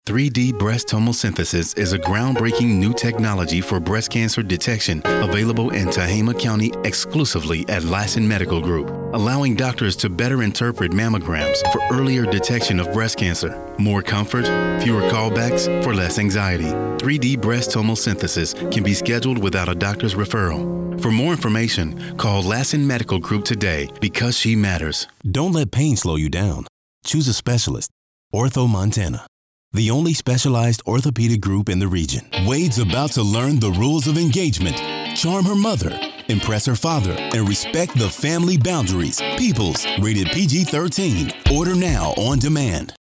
3D breast tomosynthesis is a groundbreaking new technology for breast cancer detection available in Tehama County exclusively at Lassen Medical Group, allowing doctors to better interpret mammograms for earlier detection of breast cancer. More comfort, fewer callbacks for less anxiety. 3D breast tomosynthesis can be scheduled without a doctor's referral. For more information, call Lassen Medical Group today because she matters. Don't let pain slow you down. Choose a specialist. Ortho Montana, the only specialized orthopedic group in the region. Wade's about to learn the rules of engagement, charm her mother, impress her father, and respect the family boundaries. Peoples, rated PG-13. Order now on demand.